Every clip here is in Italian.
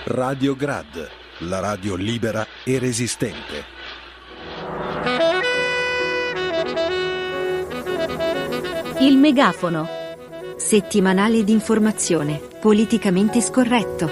Radio Grad, la radio libera e resistente. Il megafono. Settimanale di informazione, politicamente scorretto.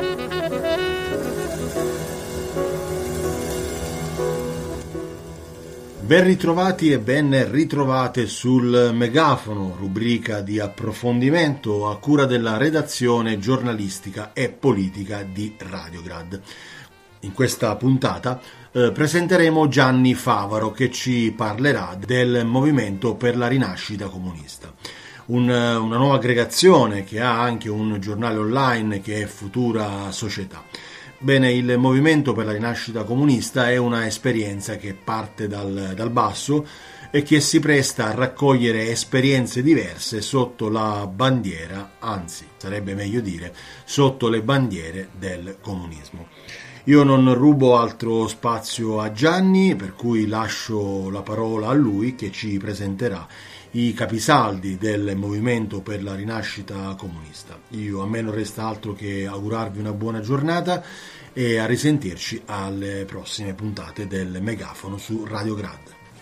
Ben ritrovati e ben ritrovate sul Megafono, rubrica di approfondimento a cura della redazione giornalistica e politica di Radio Grad. In questa puntata presenteremo Gianni Favaro, che ci parlerà del Movimento per la Rinascita Comunista. Una nuova aggregazione che ha anche un giornale online che è Futura Società. Bene, il Movimento per la Rinascita Comunista è una esperienza che parte dal basso e che si presta a raccogliere esperienze diverse sotto la bandiera, anzi, sarebbe meglio dire, sotto le bandiere del comunismo. Io non rubo altro spazio a Gianni, per cui lascio la parola a lui, che ci presenterà i capisaldi del Movimento per la Rinascita Comunista. A me non resta altro che augurarvi una buona giornata e a risentirci alle prossime puntate del Megafono su Radio Grad.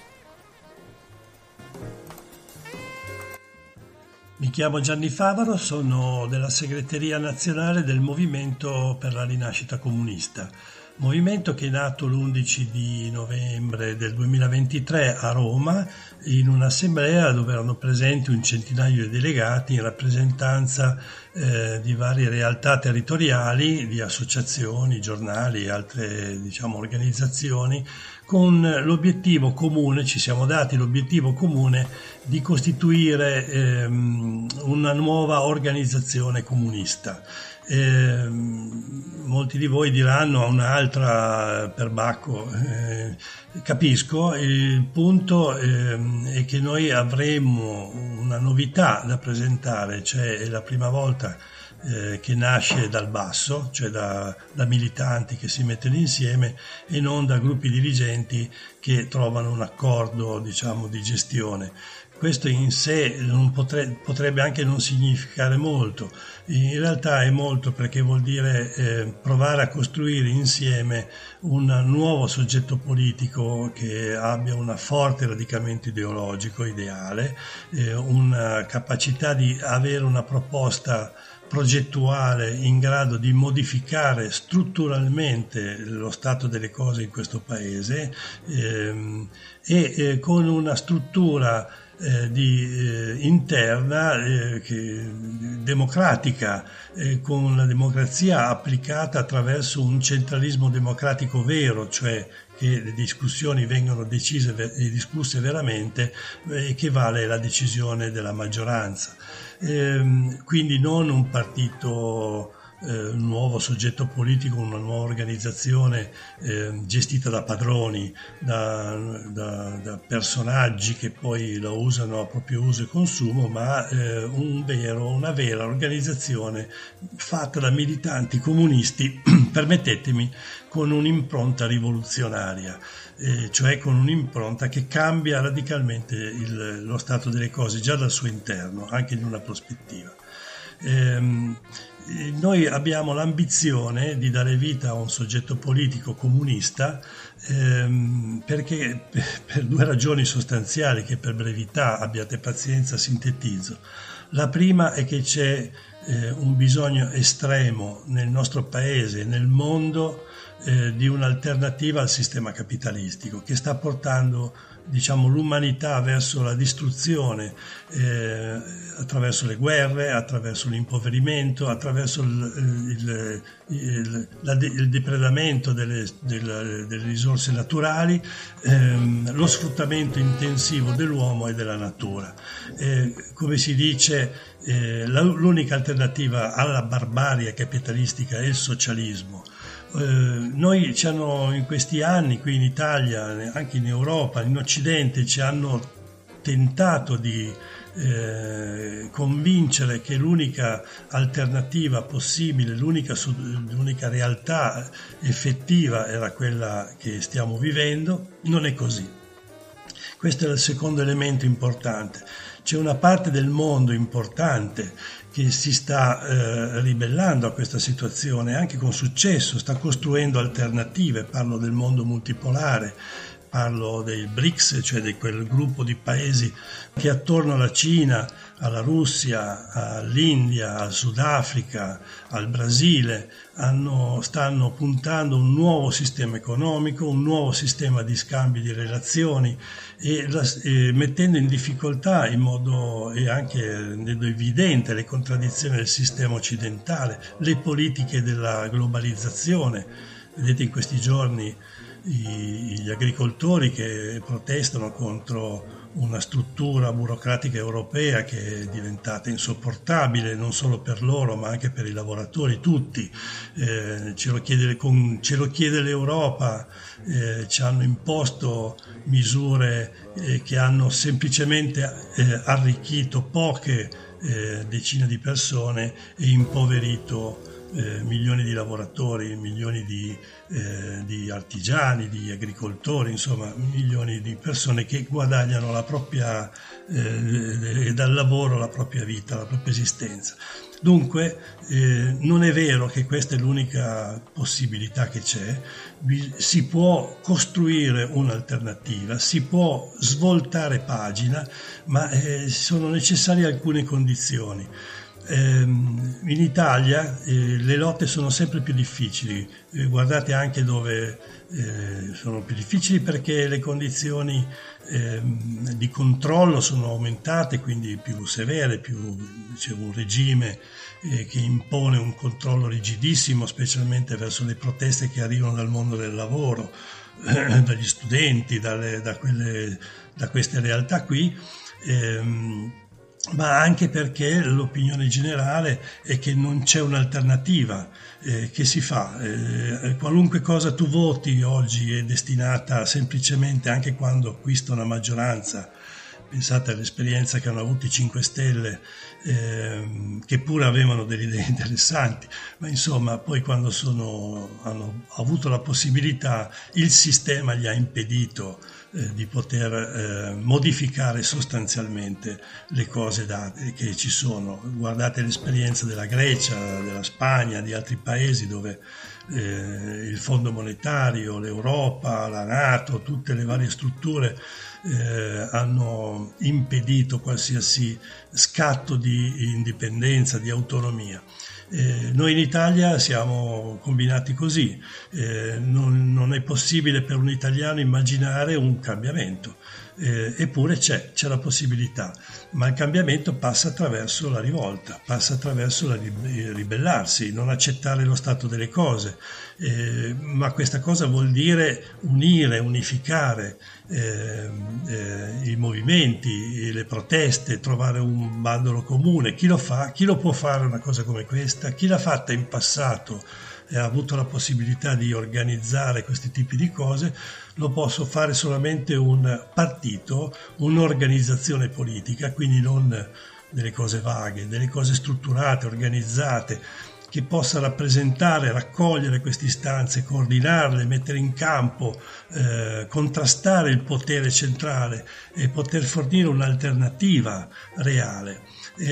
Mi chiamo Gianni Favaro, sono della segreteria nazionale del Movimento per la Rinascita Comunista. Movimento che è nato l'11 di novembre del 2023 a Roma in un'assemblea dove erano presenti un centinaio di delegati in rappresentanza di varie realtà territoriali, di associazioni, giornali e altre organizzazioni, con l'obiettivo comune, ci siamo dati l'obiettivo comune di costituire una nuova organizzazione comunista. Molti di voi diranno un'altra perbacco, capisco. Il punto è che noi avremo una novità da presentare, cioè è la prima volta che nasce dal basso, cioè da militanti che si mettono insieme e non da gruppi dirigenti che trovano un accordo di gestione. Questo in sé potrebbe anche non significare molto, in realtà è molto, perché vuol dire provare a costruire insieme un nuovo soggetto politico che abbia un forte radicamento ideologico, ideale, una capacità di avere una proposta progettuale in grado di modificare strutturalmente lo stato delle cose in questo paese e con una struttura interna democratica, con la democrazia applicata attraverso un centralismo democratico vero, cioè che le discussioni vengono decise e discusse veramente e che vale la decisione della maggioranza. Quindi non un partito, un nuovo soggetto politico, una nuova organizzazione gestita da padroni, da personaggi che poi lo usano a proprio uso e consumo, ma una vera organizzazione fatta da militanti comunisti, permettetemi, con un'impronta rivoluzionaria, cioè con un'impronta che cambia radicalmente lo stato delle cose già dal suo interno, anche in una prospettiva. Noi abbiamo l'ambizione di dare vita a un soggetto politico comunista perché per due ragioni sostanziali che per brevità, abbiate pazienza, sintetizzo. La prima è che c'è un bisogno estremo nel nostro paese, nel mondo, di un'alternativa al sistema capitalistico che sta portando l'umanità verso la distruzione attraverso le guerre, attraverso l'impoverimento, attraverso il depredamento delle risorse naturali, lo sfruttamento intensivo dell'uomo e della natura. Come si dice, l'unica alternativa alla barbarie capitalistica è il socialismo. Noi in questi anni qui in Italia, anche in Europa, in Occidente, ci hanno tentato di convincere che l'unica alternativa possibile, l'unica realtà effettiva era quella che stiamo vivendo. Non è così. Questo è il secondo elemento importante. c'è una parte del mondo importante che si sta ribellando a questa situazione, anche con successo, sta costruendo alternative. Parlo del mondo multipolare, parlo dei BRICS, cioè di quel gruppo di paesi che attorno alla Cina, alla Russia, all'India, al Sudafrica, al Brasile stanno puntando un nuovo sistema economico, un nuovo sistema di scambi di relazioni e mettendo in difficoltà in modo e anche evidente le contraddizioni del sistema occidentale, le politiche della globalizzazione. Vedete in questi giorni gli agricoltori che protestano contro una struttura burocratica europea che è diventata insopportabile non solo per loro ma anche per i lavoratori tutti. Ce lo chiede l'Europa, ci hanno imposto misure che hanno semplicemente arricchito poche decine di persone e impoverito milioni di lavoratori, milioni di artigiani, di agricoltori, insomma milioni di persone che guadagnano la propria dal lavoro la propria vita, la propria esistenza. Dunque non è vero che questa è l'unica possibilità che c'è, si può costruire un'alternativa, si può svoltare pagina, ma sono necessarie alcune condizioni. In Italia le lotte sono sempre più difficili, guardate anche dove sono più difficili perché le condizioni di controllo sono aumentate, quindi più severe, c'è un regime che impone un controllo rigidissimo, specialmente verso le proteste che arrivano dal mondo del lavoro, dagli studenti, da queste realtà qui. Ma anche perché l'opinione generale è che non c'è un'alternativa. Che si fa? Qualunque cosa tu voti oggi è destinata semplicemente, anche quando acquista una maggioranza, pensate all'esperienza che hanno avuto i 5 Stelle, che pure avevano delle idee interessanti, ma insomma poi quando hanno avuto la possibilità, il sistema gli ha impedito di poter modificare sostanzialmente le cose che ci sono. Guardate l'esperienza della Grecia, della Spagna, di altri paesi dove il Fondo Monetario, l'Europa, la NATO, tutte le varie strutture hanno impedito qualsiasi scatto di indipendenza, di autonomia. Noi in Italia siamo combinati così, non è possibile per un italiano immaginare un cambiamento, eppure c'è la possibilità, ma il cambiamento passa attraverso la rivolta, passa attraverso ribellarsi, non accettare lo stato delle cose, ma questa cosa vuol dire unificare i movimenti, le proteste, trovare un bandolo comune. Chi lo fa? Chi lo può fare una cosa come questa? Chi l'ha fatta in passato e ha avuto la possibilità di organizzare questi tipi di cose? Lo posso fare solamente un partito, un'organizzazione politica, quindi non delle cose vaghe, delle cose strutturate, organizzate, che possa rappresentare, raccogliere queste istanze, coordinarle, mettere in campo, contrastare il potere centrale e poter fornire un'alternativa reale.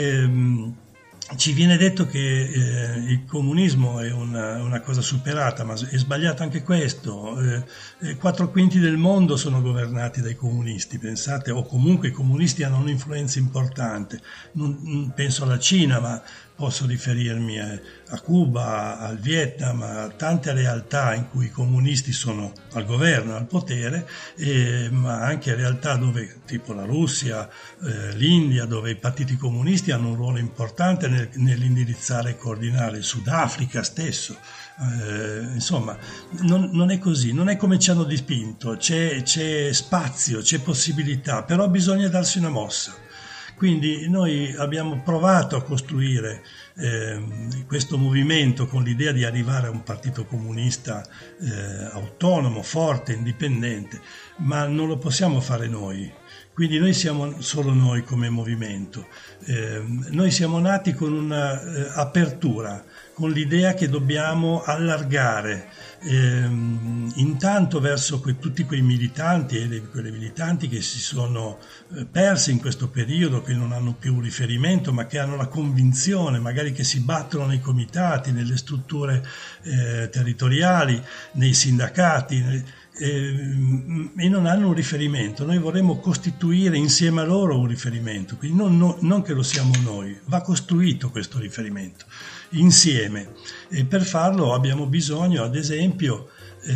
Ci viene detto che il comunismo è una cosa superata, ma è sbagliato anche questo. 4/5 del mondo sono governati dai comunisti, pensate, o comunque i comunisti hanno un'influenza importante. Non penso alla Cina, ma posso riferirmi a Cuba, al Vietnam, a tante realtà in cui i comunisti sono al governo, al potere, ma anche realtà dove, tipo la Russia, l'India, dove i partiti comunisti hanno un ruolo importante nell'indirizzare e coordinare, il Sudafrica stesso. Insomma, non è così, non è come ci hanno dipinto, c'è spazio, c'è possibilità, però bisogna darsi una mossa. Quindi noi abbiamo provato a costruire questo movimento con l'idea di arrivare a un partito comunista autonomo, forte, indipendente, ma non lo possiamo fare noi. Quindi noi siamo solo noi come movimento. Noi siamo nati con una apertura, con l'idea che dobbiamo allargare intanto verso tutti quei militanti e quelle militanti che si sono persi in questo periodo, che non hanno più un riferimento, ma che hanno la convinzione, magari che si battono nei comitati, nelle strutture territoriali, nei sindacati, e non hanno un riferimento. Noi vorremmo costituire insieme a loro un riferimento, quindi non che lo siamo noi, va costruito questo riferimento insieme, e per farlo abbiamo bisogno, ad esempio,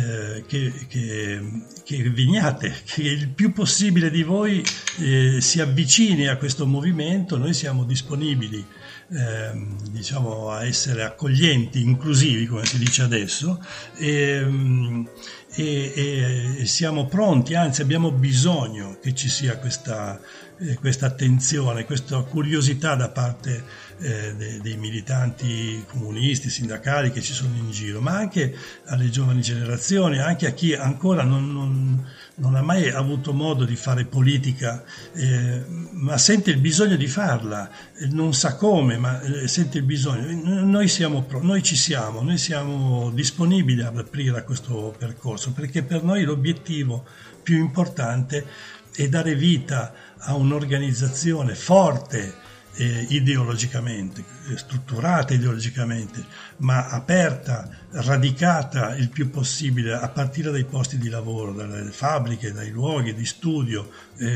che veniate, che il più possibile di voi si avvicini a questo movimento. Noi siamo disponibili diciamo a essere accoglienti, inclusivi, come si dice adesso, e siamo pronti, anzi abbiamo bisogno che ci sia questa attenzione, questa curiosità da parte dei militanti comunisti, sindacali che ci sono in giro, ma anche alle giovani generazioni, anche a chi ancora non ha mai avuto modo di fare politica, ma sente il bisogno di farla, non sa come, ma sente il bisogno. Noi ci siamo, noi siamo disponibili ad aprire a questo percorso, perché per noi l'obiettivo più importante è dare vita a un'organizzazione forte ideologicamente, strutturata ideologicamente, ma aperta, radicata il più possibile a partire dai posti di lavoro, dalle fabbriche, dai luoghi di studio,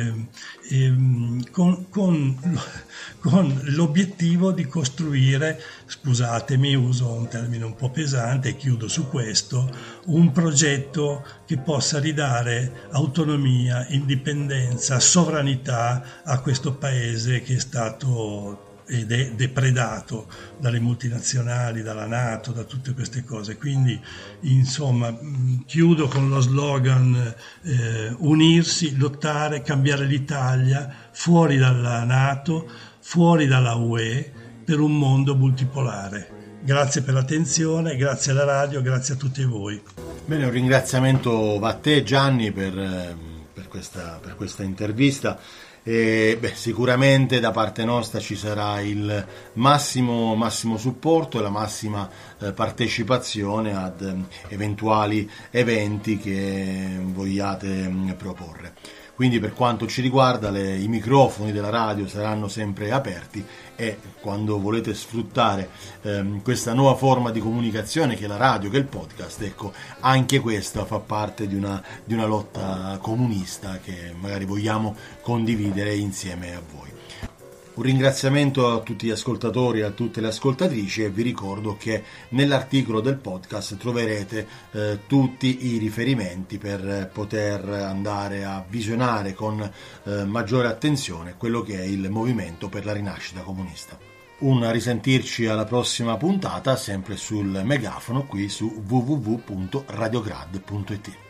con l'obiettivo di costruire, scusatemi, uso un termine un po' pesante e chiudo su questo, un progetto che possa ridare autonomia, indipendenza, sovranità a questo paese che è stato ed è depredato dalle multinazionali, dalla NATO, da tutte queste cose. Quindi, insomma, chiudo con lo slogan unirsi, lottare, cambiare l'Italia fuori dalla NATO, fuori dalla UE, per un mondo multipolare. Grazie per l'attenzione, grazie alla radio, grazie a tutti voi. Bene, un ringraziamento a te, Gianni, per questa intervista. Sicuramente da parte nostra ci sarà il massimo supporto e la massima partecipazione ad eventuali eventi che vogliate proporre. Quindi, per quanto ci riguarda, i microfoni della radio saranno sempre aperti, e quando volete sfruttare questa nuova forma di comunicazione che è la radio, che è il podcast, ecco, anche questa fa parte di una lotta comunista che magari vogliamo condividere insieme a voi. Un ringraziamento a tutti gli ascoltatori e a tutte le ascoltatrici, e vi ricordo che nell'articolo del podcast troverete tutti i riferimenti per poter andare a visionare con maggiore attenzione quello che è il movimento per la rinascita comunista. Un risentirci alla prossima puntata, sempre sul Megafono, qui su www.radiograd.it.